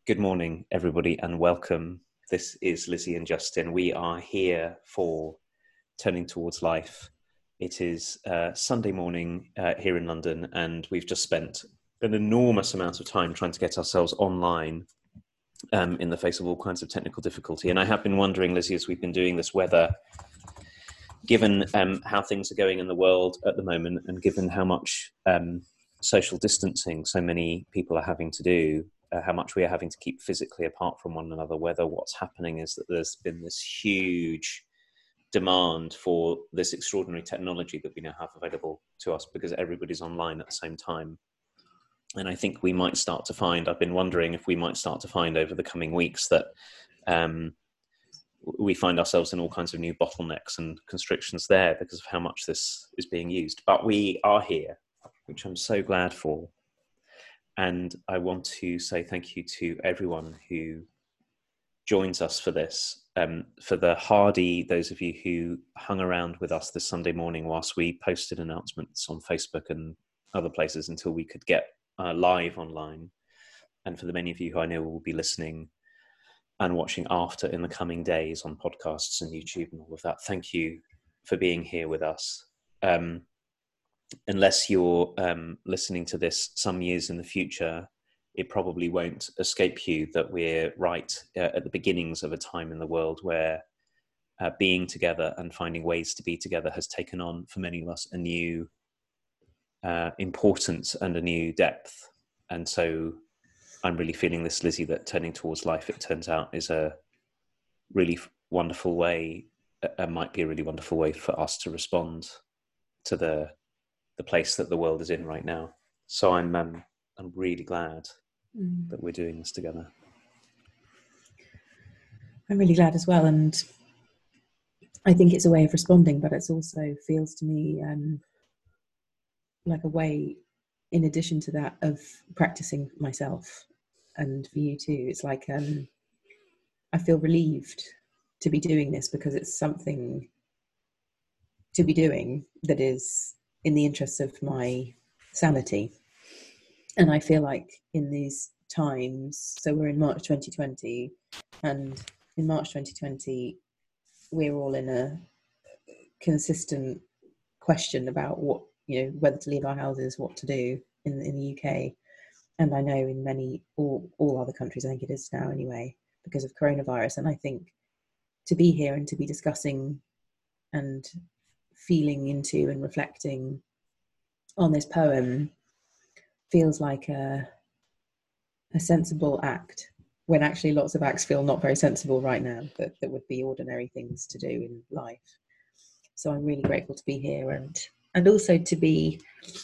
Good morning, everybody, and welcome. This is Lizzie and Justin. We are here for Turning Towards Life. It is Sunday morning here in London, and we've just spent an enormous amount of time trying to get ourselves online in the face of all kinds of technical difficulty. And I have been wondering, Lizzie, as we've been doing this, whether, given how things are going in the world at the moment, and given how much social distancing so many people are having to do, how much we are having to keep physically apart from one another, whether what's happening is that there's been this huge demand for this extraordinary technology that we now have available to us because everybody's online at the same time. And I think we might start to find, I've been wondering if we might start to find over the coming weeks that we find ourselves in all kinds of new bottlenecks and constrictions there because of how much this is being used. But we are here, which I'm so glad for. And I want to say thank you to everyone who joins us for this, for the hardy, those of you who hung around with us this Sunday morning whilst we posted announcements on Facebook and other places until we could get live online. And for the many of you who I know will be listening and watching after in the coming days on podcasts and YouTube and all of that, thank you for being here with us. Unless you're listening to this some years in the future, it probably won't escape you that we're right at the beginnings of a time in the world where being together and finding ways to be together has taken on, for many of us, a new importance and a new depth. And so I'm really feeling this, Lizzie, that Turning Towards Life, it turns out, is a really wonderful way, might be a really wonderful way for us to respond to the place that the world is in right now. So I'm really glad that we're doing this together. I'm really glad as well, and I think it's a way of responding, but it also feels to me like a way, in addition to that, of practicing myself, and for you too. It's like I feel relieved to be doing this because it's something to be doing that is in the interests of my sanity. And I feel like in these times, so we're in March 2020, and in March 2020, we're all in a consistent question about what, whether to leave our houses, what to do in the UK. And I know in all other countries, I think it is now anyway, because of coronavirus. And I think to be here and to be discussing and feeling into and reflecting on this poem feels like a sensible act, when actually lots of acts feel not very sensible right now, that would be ordinary things to do in life. So I'm really grateful to be here and also to be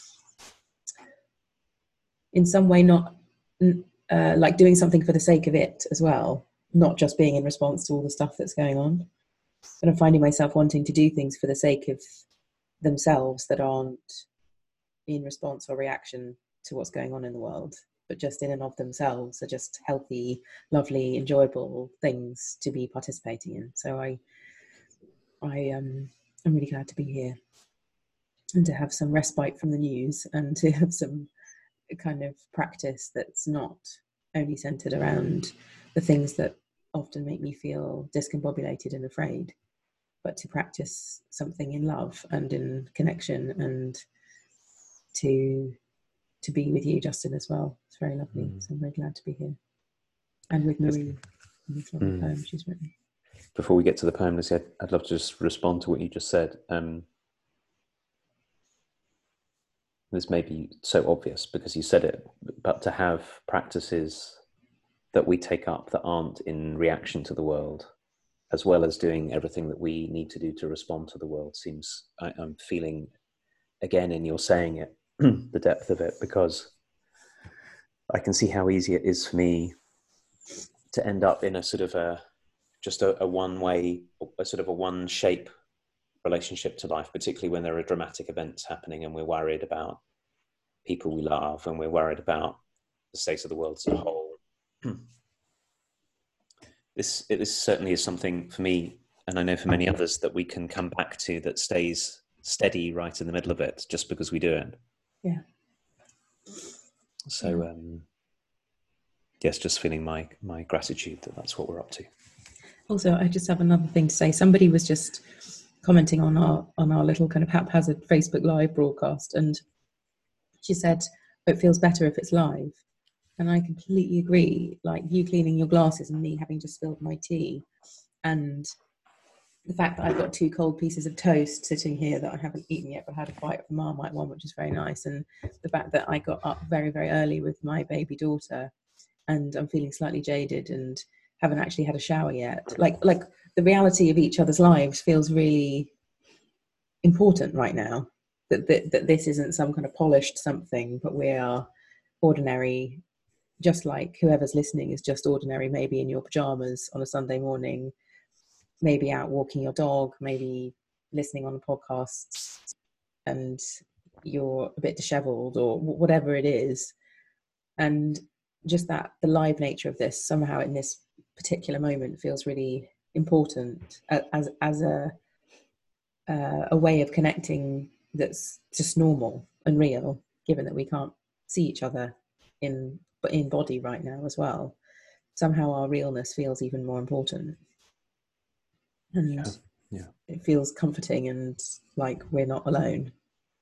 in some way not like doing something for the sake of it as well, not just being in response to all the stuff that's going on. But I'm finding myself wanting to do things for the sake of themselves that aren't in response or reaction to what's going on in the world, but just in and of themselves are just healthy, lovely, enjoyable things to be participating in. So I'm really glad to be here and to have some respite from the news and to have some kind of practice that's not only centered around the things that often make me feel discombobulated and afraid, but to practice something in love and in connection, and to be with you, Justin, as well. It's very lovely. So I'm very glad to be here. And with Marie, in this lovely poem she's written. Before we get to the poem, Lizzie, I'd love to just respond to what you just said. This may be so obvious because you said it, but to have practices that we take up that aren't in reaction to the world, as well as doing everything that we need to do to respond to the world, seems, I'm feeling, again, in your saying it, the depth of it, because I can see how easy it is for me to end up in a sort of a one-way, a sort of a one-shape relationship to life, particularly when there are dramatic events happening and we're worried about people we love and we're worried about the state of the world as a whole. This certainly is something for me, and I know for many others, that we can come back to, that stays steady right in the middle of it just because we do it. Yeah. So yes, just feeling my gratitude that that's what we're up to. Also, I just have another thing to say. Somebody was just commenting on our little kind of haphazard Facebook Live broadcast, and she said it feels better if it's live. And I completely agree. Like you cleaning your glasses and me having just spilled my tea, and the fact that I've got 2 cold pieces of toast sitting here that I haven't eaten yet, but had a bite of the Marmite one, which is very nice. And the fact that I got up very, very early with my baby daughter, and I'm feeling slightly jaded and haven't actually had a shower yet. Like the reality of each other's lives feels really important right now. That this isn't some kind of polished something, but we are ordinary, just like whoever's listening is just ordinary, maybe in your pajamas on a Sunday morning, maybe out walking your dog, maybe listening on a podcast and you're a bit disheveled or whatever it is. And just that the live nature of this somehow in this particular moment feels really important as a way of connecting that's just normal and real, given that we can't see each other in body right now as well. Somehow our realness feels even more important, and it feels comforting and like we're not alone.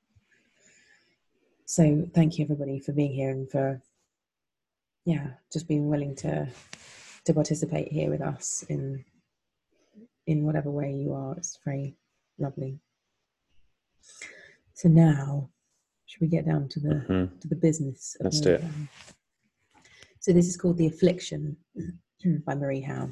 So thank you everybody for being here and for just being willing to participate here with us in whatever way you are. It's very lovely. So now, should we get down to the business? Let's do it. So this is called The Affliction by Marie Howe.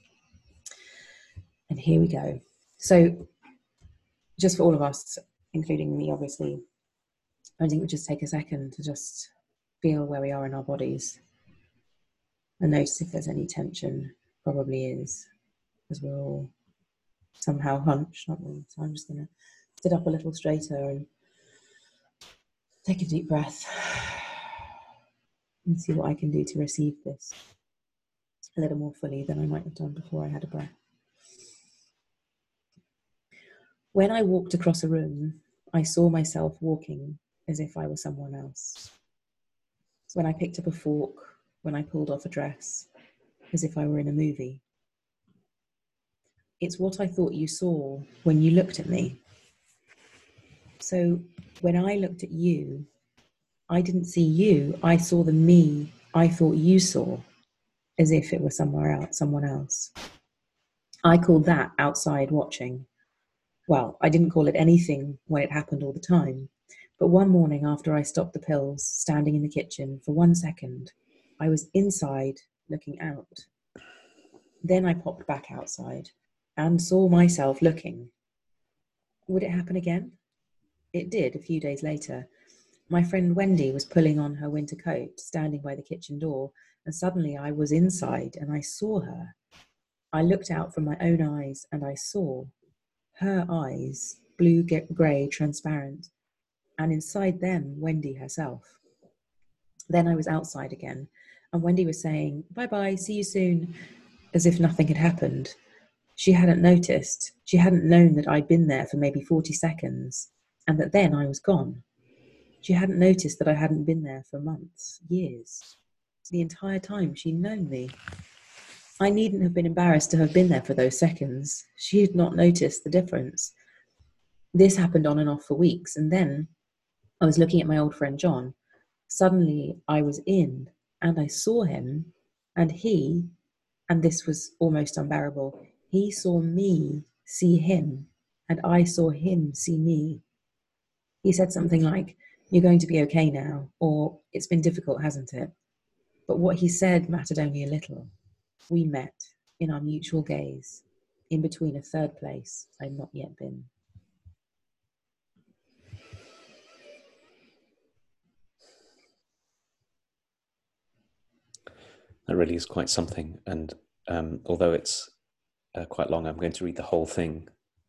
And here we go. So just for all of us, including me, obviously, I think we'll just take a second to just feel where we are in our bodies and notice if there's any tension. Probably is, because we're all somehow hunched, aren't we? So I'm just going to sit up a little straighter and take a deep breath and see what I can do to receive this a little more fully than I might have done before I had a breath. When I walked across a room, I saw myself walking as if I were someone else. When I picked up a fork, when I pulled off a dress, as if I were in a movie. It's what I thought you saw when you looked at me. So when I looked at you, I didn't see you, I saw the me I thought you saw, as if it were someone else. I called that outside watching. Well, I didn't call it anything when it happened all the time, but one morning after I stopped the pills, standing in the kitchen for 1 second, I was inside looking out. Then I popped back outside and saw myself looking. Would it happen again? It did a few days later. My friend Wendy was pulling on her winter coat, standing by the kitchen door, and suddenly I was inside and I saw her. I looked out from my own eyes and I saw her eyes, blue-grey, transparent, and inside them, Wendy herself. Then I was outside again, and Wendy was saying, "Bye-bye, see you soon," as if nothing had happened. She hadn't noticed. She hadn't known that I'd been there for maybe 40 seconds, and that then I was gone. She hadn't noticed that I hadn't been there for months, years. The entire time she'd known me. I needn't have been embarrassed to have been there for those seconds. She had not noticed the difference. This happened on and off for weeks, and then I was looking at my old friend John. Suddenly I was in, and I saw him, and he, and this was almost unbearable, he saw me see him, and I saw him see me. He said something like, "You're going to be okay now," or "It's been difficult, hasn't it?" But what he said mattered only a little. We met in our mutual gaze, in between a third place I'd not yet been. That really is quite something. And although it's quite long, I'm going to read the whole thing.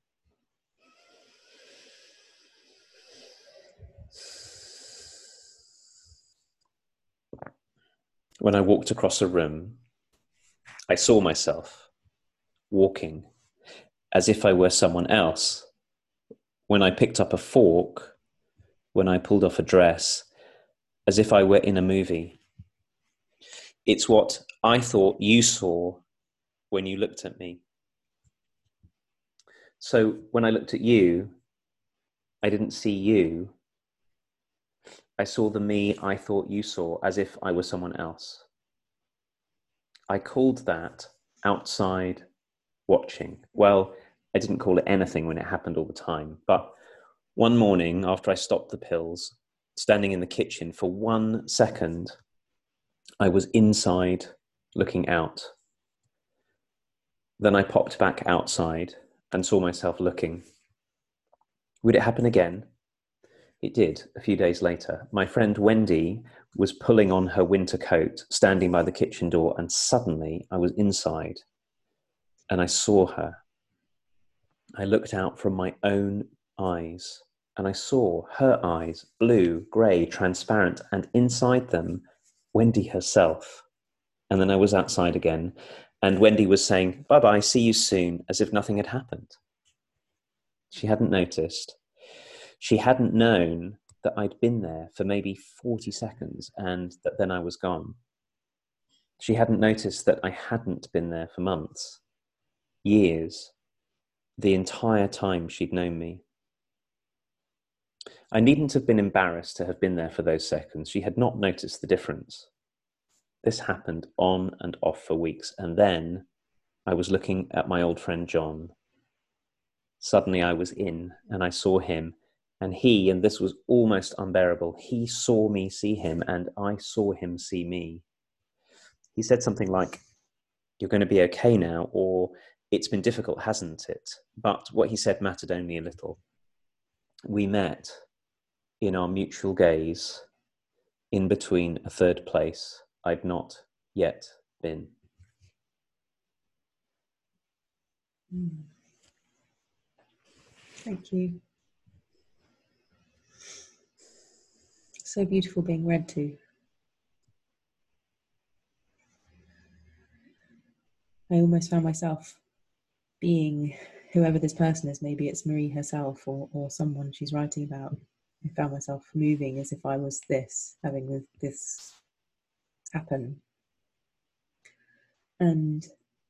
When I walked across a room, I saw myself walking as if I were someone else. When I picked up a fork, when I pulled off a dress, as if I were in a movie. It's what I thought you saw when you looked at me. So when I looked at you, I didn't see you. I saw the me I thought you saw, as if I was someone else. I called that outside watching. Well, I didn't call it anything when it happened all the time. But one morning, after I stopped the pills, standing in the kitchen for 1 second, I was inside looking out. Then I popped back outside and saw myself looking. Would it happen again? It did, a few days later. My friend Wendy was pulling on her winter coat, standing by the kitchen door, and suddenly I was inside and I saw her. I looked out from my own eyes and I saw her eyes, blue, grey, transparent, and inside them, Wendy herself. And then I was outside again, and Wendy was saying, "Bye-bye, see you soon," as if nothing had happened. She hadn't noticed. She hadn't known that I'd been there for maybe 40 seconds and that then I was gone. She hadn't noticed that I hadn't been there for months, years, the entire time she'd known me. I needn't have been embarrassed to have been there for those seconds. She had not noticed the difference. This happened on and off for weeks, and then I was looking at my old friend John. Suddenly I was in, and I saw him, and he, and this was almost unbearable, he saw me see him, and I saw him see me. He said something like, "You're going to be okay now," or "It's been difficult, hasn't it?" But what he said mattered only a little. We met in our mutual gaze, in between a third place I'd not yet been. Thank you. So beautiful being read to. I almost found myself being whoever this person is. Maybe it's Marie herself or someone she's writing about. I found myself moving as if I was this, having this happen. And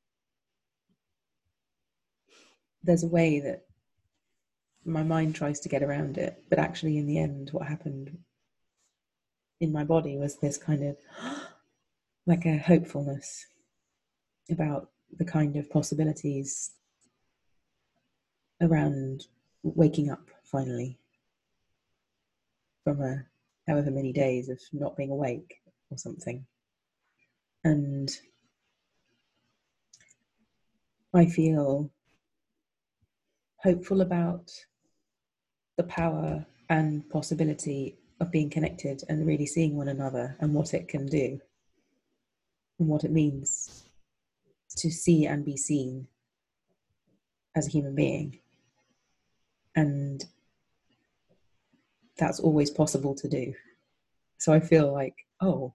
there's a way that my mind tries to get around it, but actually in the end what happened in my body was this kind of like a hopefulness about the kind of possibilities around waking up finally from however many days of not being awake or something. And I feel hopeful about the power and possibility of being connected and really seeing one another and what it can do and what it means to see and be seen as a human being. And that's always possible to do. So I feel like, oh,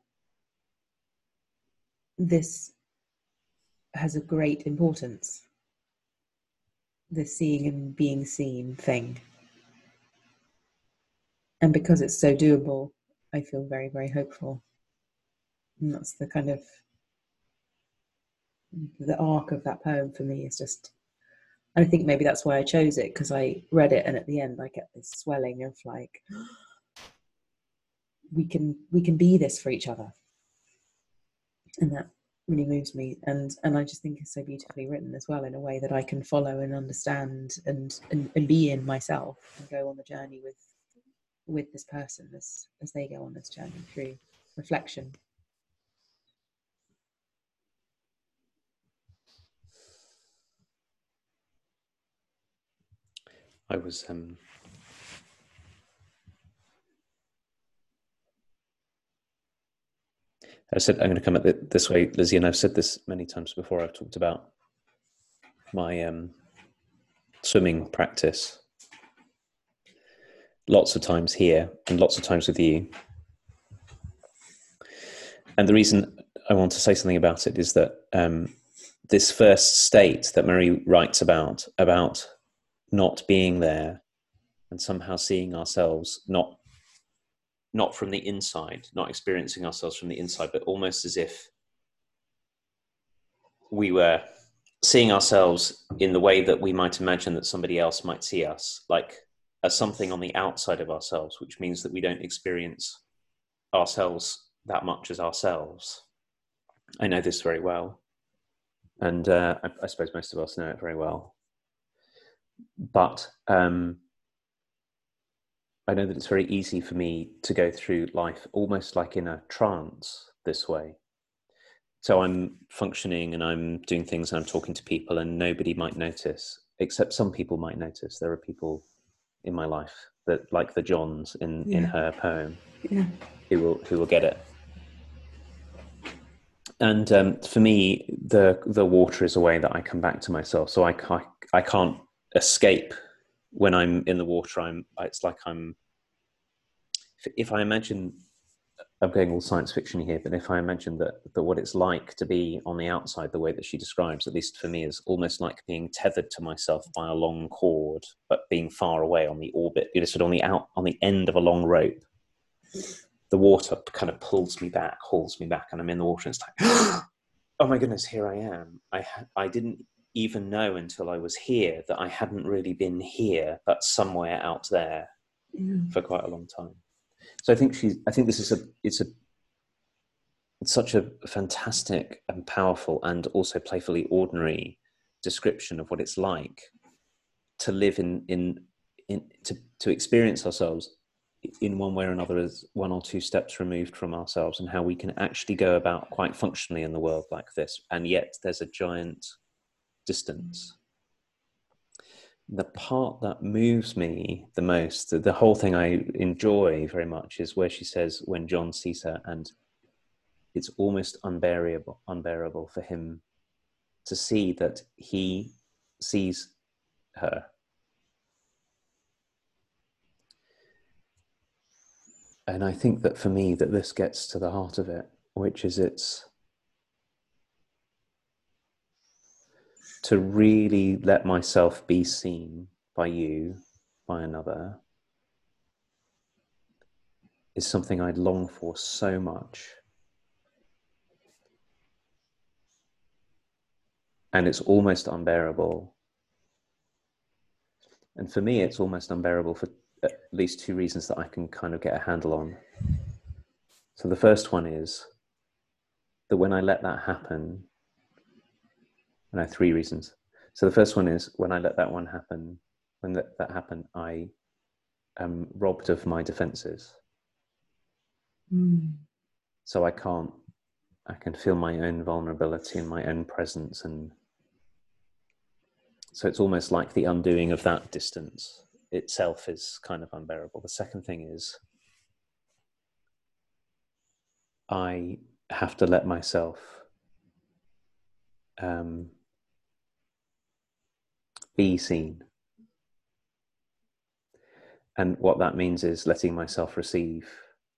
this has a great importance, this seeing and being seen thing. And because it's so doable, I feel very, very hopeful. And that's the kind of, the arc of that poem for me is just, I think maybe that's why I chose it, because I read it and at the end I get this swelling of like, we can be this for each other. And that really moves me, and I just think it's so beautifully written as well, in a way that I can follow and understand and be in myself and go on the journey with this person as they go on this journey through reflection. I was I said I'm going to come at it this way, Lizzie, and I've said this many times before. I've talked about my swimming practice lots of times here and lots of times with you. And the reason I want to say something about it is that this first state that Marie writes about not being there and somehow seeing ourselves not from the inside, not experiencing ourselves from the inside, but almost as if we were seeing ourselves in the way that we might imagine that somebody else might see us, like as something on the outside of ourselves, which means that we don't experience ourselves that much as ourselves. I know this very well, and I suppose most of us know it very well. But I know that it's very easy for me to go through life almost like in a trance this way. So I'm functioning and I'm doing things and I'm talking to people and nobody might notice, except some people might notice. There are people in my life that, like the Johns in her poem, who will get it. And for me, the water is a way that I come back to myself. So I can't escape when I'm in the water. It's like if I imagine, I'm going all science fiction here, but if I imagine that what it's like to be on the outside, the way that she describes, at least for me, is almost like being tethered to myself by a long cord, but being far away on the orbit, sort of on the end of a long rope. The water kind of hauls me back, and I'm in the water, and it's like, oh my goodness, here I am. I didn't even know until I was here that I hadn't really been here, but somewhere out there for quite a long time. So I think this is it's such a fantastic and powerful and also playfully ordinary description of what it's like to live to experience ourselves in one way or another as one or two steps removed from ourselves, and how we can actually go about quite functionally in the world like this, and yet there's a giant distance. The part that moves me the most, the whole thing I enjoy very much, is where she says when John sees her, and it's almost unbearable for him to see that he sees her. And I think that for me, that this gets to the heart of it, which is it's to really let myself be seen by you, by another, is something I'd long for so much. And it's almost unbearable. And for me, it's almost unbearable for at least two reasons that I can kind of get a handle on. So the first one is that when I let that happen, and I have three reasons. So the first one is when I let that one happen, when that happened, I am robbed of my defenses. So I can feel my own vulnerability and my own presence. And so it's almost like the undoing of that distance itself is kind of unbearable. The second thing is I have to let myself be seen. And what that means is letting myself receive,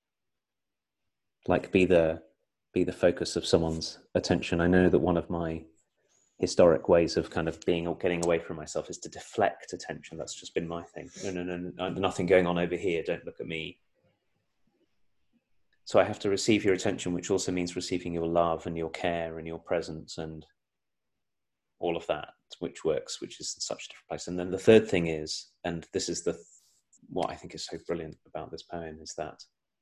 like be the focus of someone's attention. I know that one of my historic ways of kind of getting away from myself is to deflect attention. That's just been my thing. No, nothing going on over here. Don't look at me. So I have to receive your attention, which also means receiving your love and your care and your presence and all of that, which is in such a different place. And then the third thing is, and this is what I think is so brilliant about this poem, is that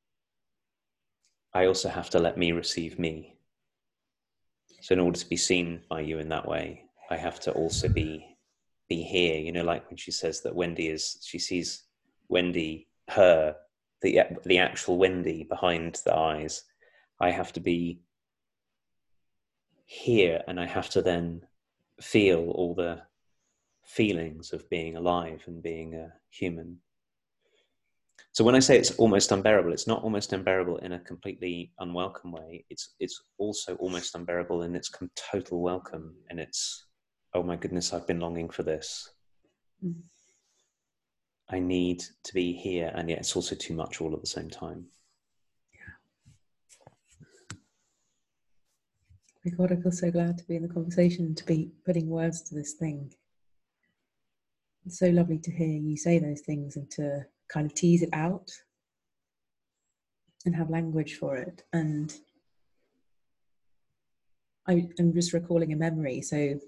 I also have to let me receive me. So in order to be seen by you in that way, I have to also be here. Like when she says that she sees Wendy, the actual Wendy behind the eyes. I have to be here, and I have to then feel all the feelings of being alive and being a human. So when I say it's almost unbearable, it's not almost unbearable in a completely unwelcome way. It's also almost unbearable in its total welcome, and it's, oh my goodness, I've been longing for this. I need to be here, and yet it's also too much all at the same time. My God, I feel so glad to be in the conversation, to be putting words to this thing. It's so lovely to hear you say those things and to kind of tease it out and have language for it. And I'm just recalling a memory. So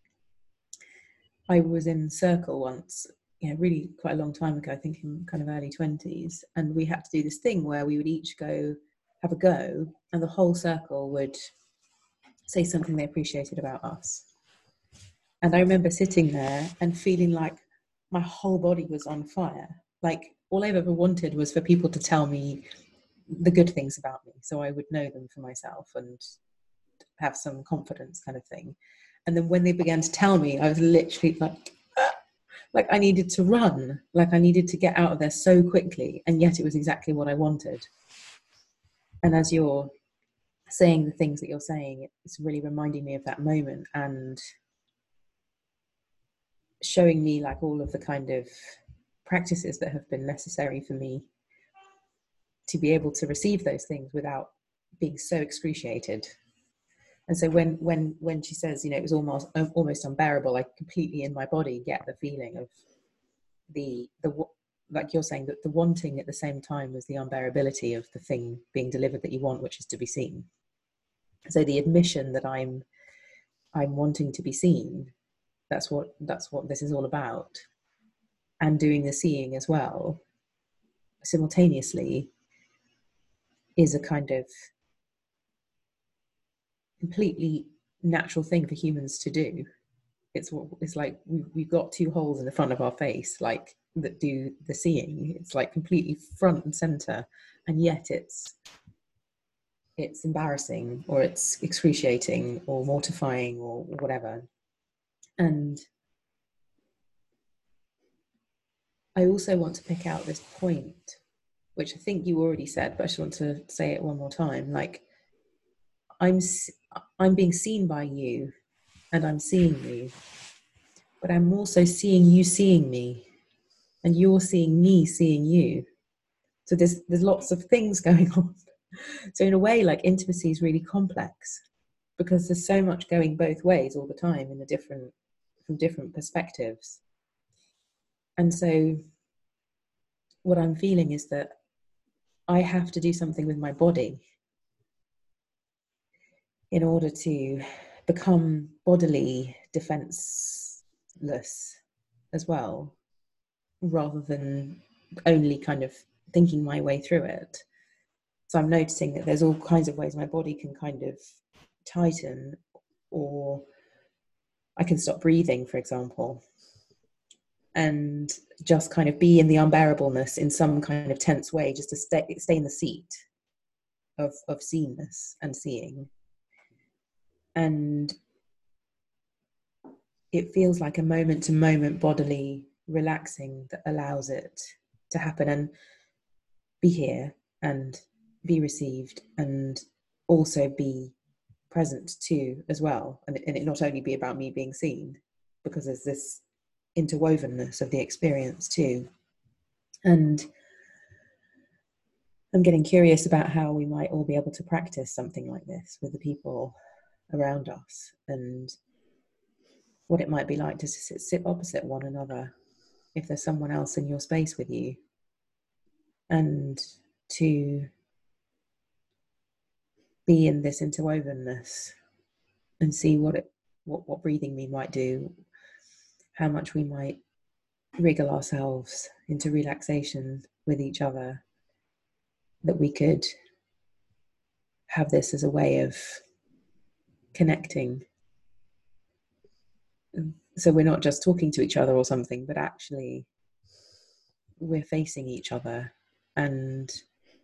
I was in Circle once, really quite a long time ago, I think in kind of early 20s. And we had to do this thing where we would each go have a go, and the whole circle would say something they appreciated about us. And I remember sitting there and feeling like my whole body was on fire. Like all I've ever wanted was for people to tell me the good things about me, so I would know them for myself and have some confidence, kind of thing. And then when they began to tell me, I was literally like I needed to run, like I needed to get out of there so quickly, and yet it was exactly what I wanted. And as you're saying the things that you're saying, it's really reminding me of that moment and showing me like all of the kind of practices that have been necessary for me to be able to receive those things without being so excruciated. And so when she says, it was almost unbearable, I completely in my body get the feeling of the like you're saying, that the wanting at the same time as the unbearability of the thing being delivered that you want, which is to be seen. So the admission that I'm wanting to be seen, that's what this is all about. And doing the seeing as well simultaneously is a kind of completely natural thing for humans to do. It's like we've got two holes in the front of our face, like that do the seeing. It's like completely front and center, and yet it's embarrassing, or it's excruciating, or mortifying, or whatever. And I also want to pick out this point, which I think you already said, but I just want to say it one more time. Like I'm being seen by you, and I'm seeing you, but I'm also seeing you seeing me, and you're seeing me seeing you. So there's lots of things going on. So in a way, like intimacy is really complex because there's so much going both ways all the time from different perspectives. And so what I'm feeling is that I have to do something with my body in order to become bodily defenseless as well, rather than only kind of thinking my way through it. So I'm noticing that there's all kinds of ways my body can kind of tighten, or I can stop breathing, for example, and just kind of be in the unbearableness in some kind of tense way, just to stay in the seat of seenness and seeing. And it feels like a moment to moment bodily relaxing that allows it to happen and be here and be received, and also be present too as well, and it not only be about me being seen, because there's this interwovenness of the experience too. And I'm getting curious about how we might all be able to practice something like this with the people around us, and what it might be like to sit opposite one another if there's someone else in your space with you, and to be in this interwovenness and see what breathing me might do, how much we might wriggle ourselves into relaxation with each other, that we could have this as a way of connecting. So we're not just talking to each other or something, but actually we're facing each other and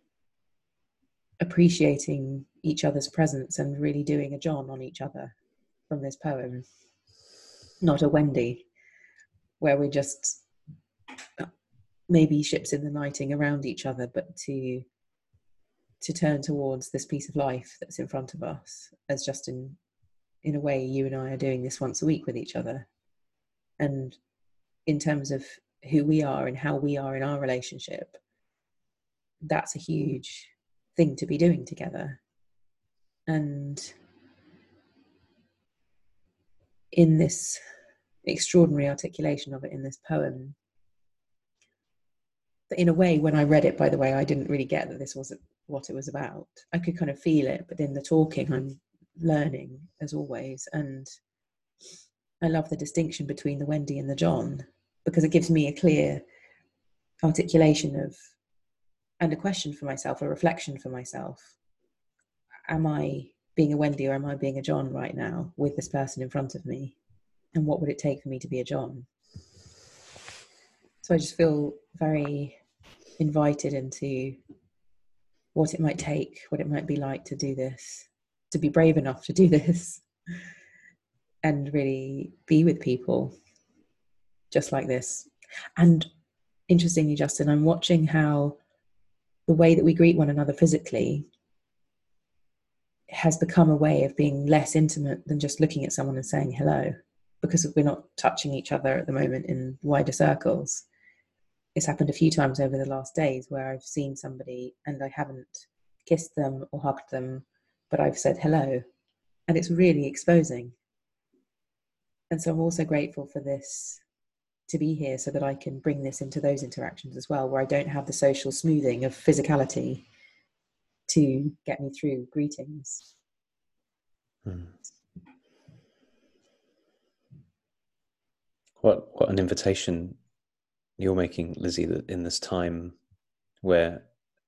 appreciating each other's presence, and really doing a John on each other from this poem, not a Wendy, where we're just maybe ships in the nighting around each other, but to turn towards this piece of life that's in front of us, as just in a way you and I are doing this once a week with each other. And in terms of who we are and how we are in our relationship, that's a huge thing to be doing together. And in this extraordinary articulation of it in this poem, in a way, when I read it, by the way, I didn't really get that this was what it was about. I could kind of feel it, but in the talking, I'm learning as always. And I love the distinction between the Wendy and the John, because it gives me a clear articulation of, and a question for myself, a reflection for myself. Am I being a Wendy or am I being a John right now with this person in front of me? And what would it take for me to be a John? So I just feel very invited into what it might take, what it might be like to do this, to be brave enough to do this, and really be with people just like this. And interestingly, Justin, I'm watching how the way that we greet one another physically has become a way of being less intimate than just looking at someone and saying hello, because we're not touching each other at the moment in wider circles. It's happened a few times over the last days where I've seen somebody and I haven't kissed them or hugged them, but I've said hello, and it's really exposing. And so I'm also grateful for this, to be here, so that I can bring this into those interactions as well, where I don't have the social smoothing of physicality to get me through greetings. What an invitation you're making, Lizzie, that in this time where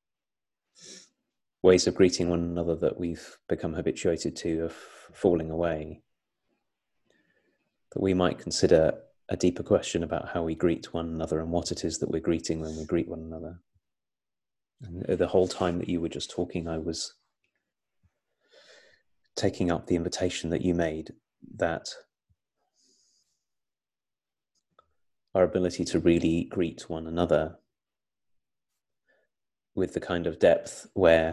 ways of greeting one another that we've become habituated to are falling away, that we might consider a deeper question about how we greet one another and what it is that we're greeting when we greet one another. And the whole time that you were just talking, I was taking up the invitation that you made, that our ability to really greet one another with the kind of depth where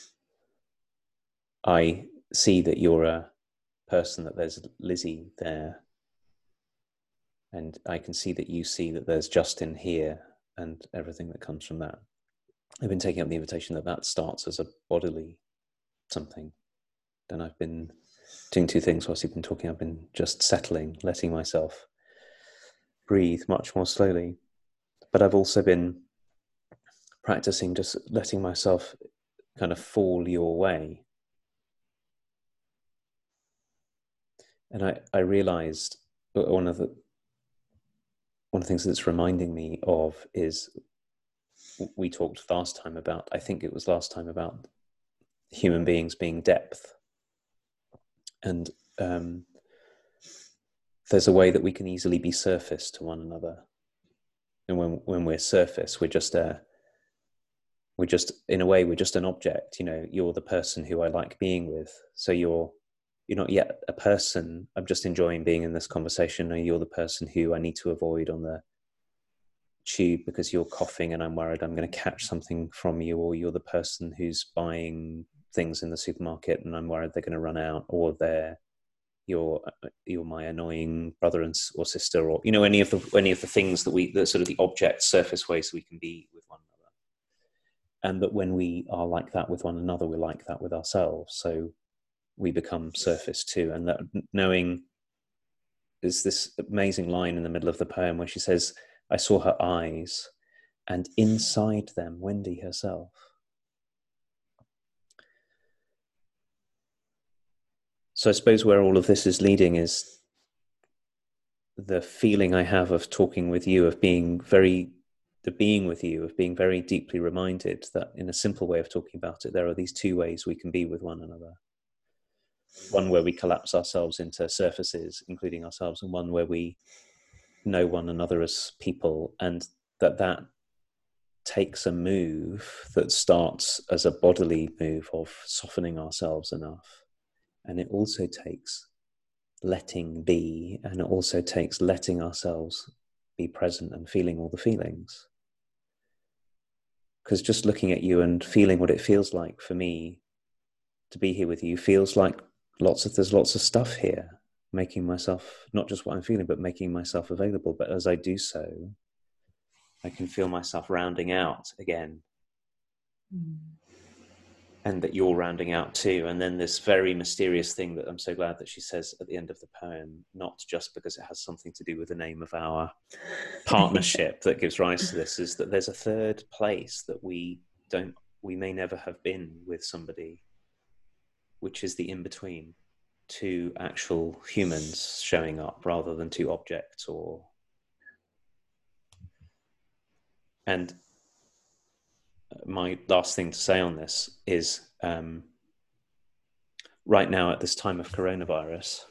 I see that you're a person, that there's Lizzie there, and I can see that you see that there's Justin here, and everything that comes from that. I've been taking up the invitation that starts as a bodily something. Then I've been doing two things whilst you've been talking. I've been just settling, letting myself breathe much more slowly. But I've also been practicing just letting myself kind of fall your way. And I realized one of the things that's reminding me of is, we talked last time about, I think it was last time, about human beings being depth. And there's a way that we can easily be surface to one another. And when we're surface, we're just in a way, we're just an object. You know, you're the person who I like being with. So you're not yet a person. I'm just enjoying being in this conversation. Or you're the person who I need to avoid on the tube because you're coughing and I'm worried I'm going to catch something from you. Or you're the person who's buying things in the supermarket and I'm worried they're going to run out. Or you're my annoying brother or sister, or any of the things that sort of the object surface ways we can be with one another. And that when we are like that with one another, we're like that with ourselves. So we become surface too. And that knowing, is this amazing line in the middle of the poem where she says, I saw her eyes, and inside them, Wendy herself. So I suppose where all of this is leading is the feeling I have of talking with you, of being with you, of being very deeply reminded that in a simple way of talking about it, there are these two ways we can be with one another. One where we collapse ourselves into surfaces, including ourselves, and one where we know one another as people, and that takes a move that starts as a bodily move of softening ourselves enough. And it also takes letting be, and it also takes letting ourselves be present and feeling all the feelings. Because just looking at you and feeling what it feels like for me to be here with you feels like there's lots of stuff here, making myself, not just what I'm feeling, but making myself available. But as I do so, I can feel myself rounding out again. And that you're rounding out too. And then this very mysterious thing that I'm so glad that she says at the end of the poem, not just because it has something to do with the name of our partnership that gives rise to this, is that there's a third place that we may never have been with somebody. which is the in-between, to actual humans showing up rather than to objects. And my last thing to say on this is, right now at this time of coronavirus,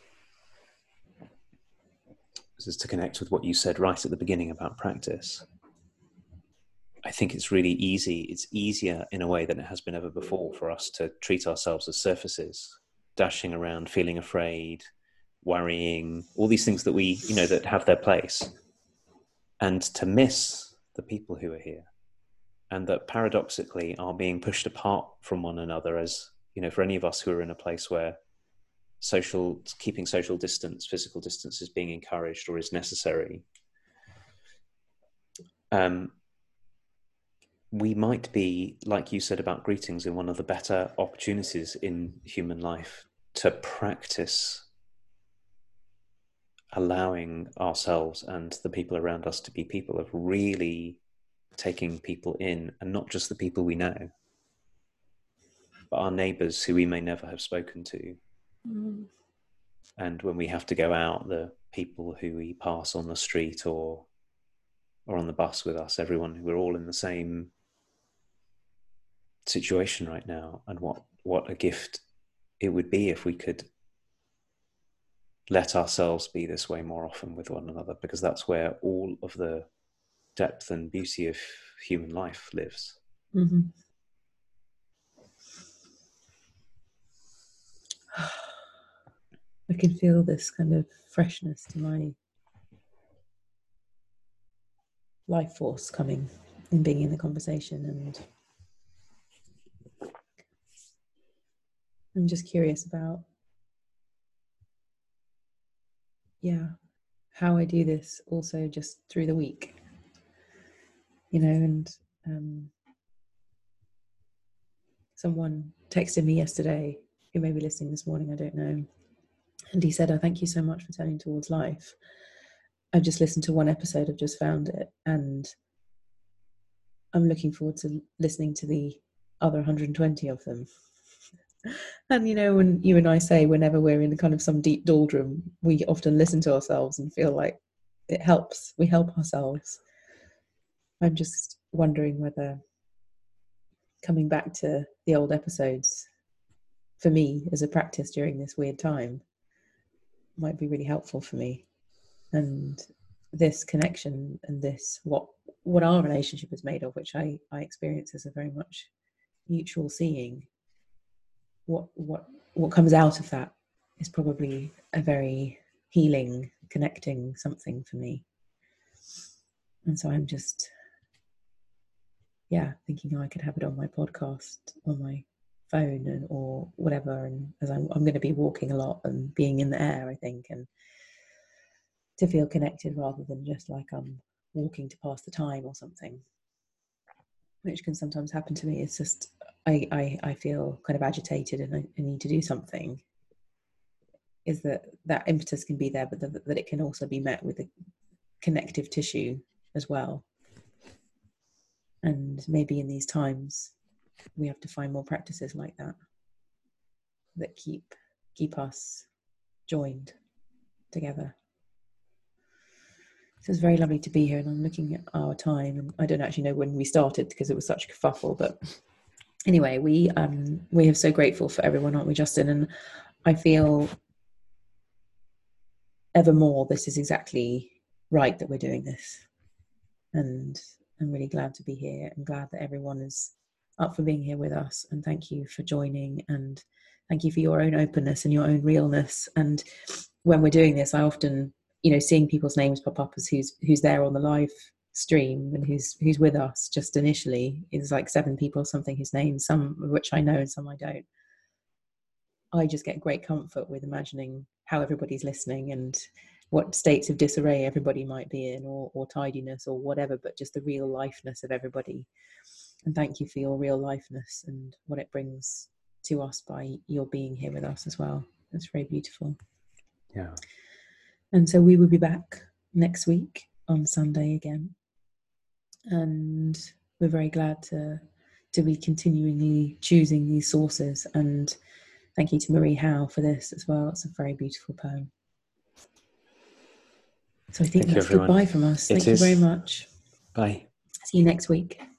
this is to connect with what you said right at the beginning about practice. I think it's really easy. It's easier in a way than it has been ever before for us to treat ourselves as surfaces, dashing around, feeling afraid, worrying, all these things that we, that have their place, and to miss the people who are here, and that paradoxically are being pushed apart from one another. As for any of us who are in a place where keeping social distance, physical distance is being encouraged or is necessary, we might be, like you said about greetings, in one of the better opportunities in human life to practice allowing ourselves and the people around us to be people, of really taking people in, and not just the people we know, but our neighbours who we may never have spoken to. And when we have to go out, the people who we pass on the street or on the bus with us, everyone, we're all in the same situation right now. And what a gift it would be if we could let ourselves be this way more often with one another, because that's where all of the depth and beauty of human life lives. Mm-hmm. I can feel this kind of freshness to my life force coming in being in the conversation, and I'm just curious about how I do this also just through the week, and someone texted me yesterday who may be listening this morning, I don't know, and he said, "Oh, thank you so much for Turning Towards Life. I've just listened to one episode, I've just found it, and I'm looking forward to listening to the other 120 of them." And when you and I say, whenever we're in kind of some deep doldrum, we often listen to ourselves and feel like it helps. We help ourselves. I'm just wondering whether coming back to the old episodes for me as a practice during this weird time might be really helpful for me. And this connection and this what our relationship is made of, which I experience as a very much mutual seeing, what comes out of that is probably a very healing, connecting something for me. And so I'm just thinking I could have it on my podcast, on my phone, or whatever. And as I'm going to be walking a lot and being in the air, I think, and to feel connected rather than just like I'm walking to pass the time or something, which can sometimes happen to me. It's just I feel kind of agitated and I need to do something. Is that impetus can be there, but that it can also be met with a connective tissue as well. And maybe in these times we have to find more practices like that keep us joined together. So it's very lovely to be here, and I'm looking at our time, and I don't actually know when we started because it was such a kerfuffle, but anyway, we are so grateful for everyone, aren't we, Justin? And I feel ever more this is exactly right that we're doing this, and I'm really glad to be here and glad that everyone is up for being here with us. And thank you for joining, and thank you for your own openness and your own realness. And when we're doing this, I often, seeing people's names pop up as who's there on the live stream and who's with us just initially. It's like 7 people or something whose names, some of which I know and some I don't. I just get great comfort with imagining how everybody's listening and what states of disarray everybody might be in, or tidiness or whatever, but just the real lifeness of everybody. And thank you for your real lifeness and what it brings to us by your being here with us as well. That's very beautiful. Yeah. And so we will be back next week on Sunday again. And we're very glad to be continually choosing these sources and thank you to Marie Howe for this as well. It's a very beautiful poem. So I think that's goodbye from us. Thank you very much. Bye. See you next week.